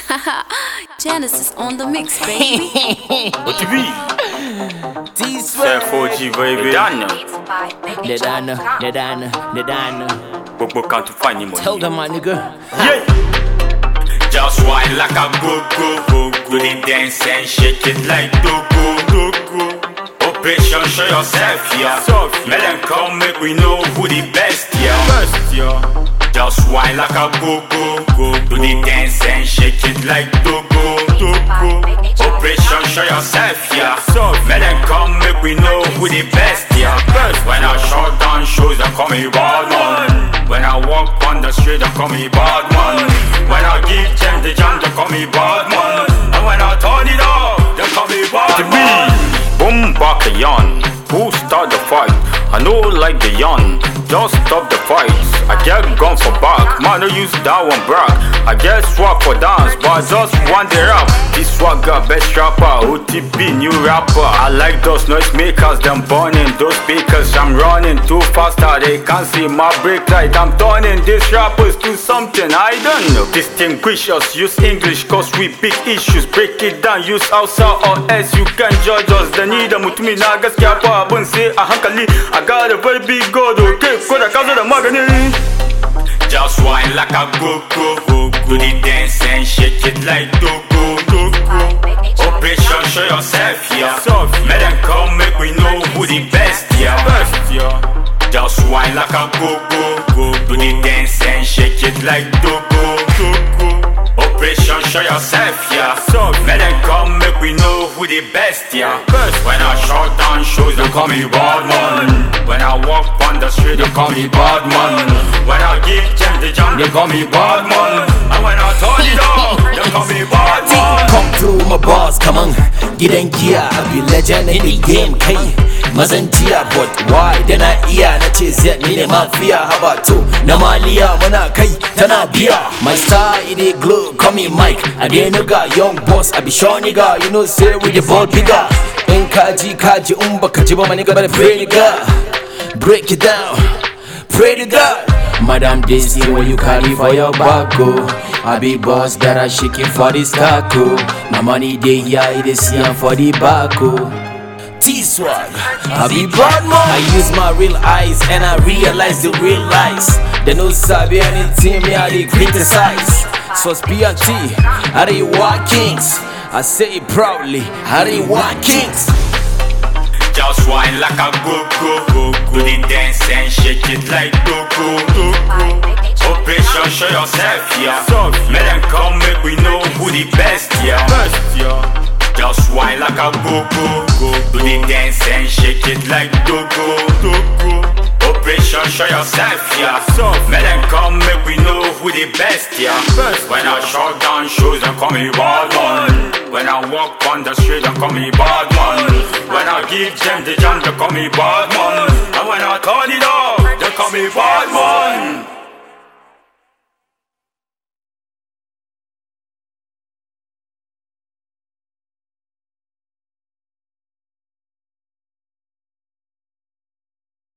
Genesis on the mix, baby. OTB. C4G, baby. Nedana. Bobo can't find him. Tell them, my nigga. Yeah. Just whine like a go-go. Do the dance and shake it like do-go. Operation show yourself, yeah. Let them come make we know who the best, yeah. Just whine like a go-go. Do the dance and shake it like do-go. Operation show yourself, yeah. Let them come make we know who the best, yeah. When I shut down shows, they call me bad man. When I walk on the street, they call me bad man. When I give them the jam, they call me bad man. And when I turn it up, they call me bad man. Boom back a yawn. Who start the fight? I know like the yawn. Just stop the fights. I get gone for back. Man, don't use that one brag. I get swag for dance, but I just want the rap. This swagger, best rapper, OTB, new rapper. I like those noise makers, them burning those speakers. I'm running too faster, they can't see my brake light. I'm turning these rappers to something I don't know. Distinguish us, use English, cause we big issues. Break it down, use Hausa or else you can judge us. The need a mutumi na gaskiya fa abun sai a hankali. I got a very big god, okay, ko da kazo da magani. Just whine like a go-go. Do the dance and shake it like do-go. Operation show yourself, yeah. Let them come make we know who the best, yeah. Just whine like a go-go. Do the dance and shake it like do-go. Operation show yourself, yeah. Let them come make we know who the best, yeah. When I shut down shows, they call me bad man. When I walk on the street, they call me bad man. When I give them the jam, they call me bad man. And when I turn it up, they call me bad man. Come through my boss, come on. Gidan giya, I be legend in the game, kai. Mazantiya, but why? Then I iya na ce Z ni ne mafia. Haba to, na maliya muna kai tana biya. My star it dey glow, call me Mike. I dey nigga, young boss, I be sure nigga. You know say we the ball bigger. In kaji, baka ji ba my nigga, better pray nigga. Break it down, pray to God. Madam, this thing what you carry for your back, oh. I be boss, better shake it for this taco. My money day here, it is here for the back, oh. T-Swag, I be bad man. I use my real eyes and I realize the real lies. They no sabi anything, me I dey criticize. So P&T, I dey want kings. I say it proudly, I dey want kings. Just whine like a go-go. Do the dance and shake it like do-go. Operation show yourself, yeah. Let them come make we know who the best, yeah. Just whine like a go-go. Do the dance and shake it like do-go. Operation show yourself, yeah. Let them come make we know who the best, yeah. When I shut down shows, they call me bad man. When I walk on the street, they call me bad man. When I give them the jam, they call me bad man. And when I turn it up, they call me bad man.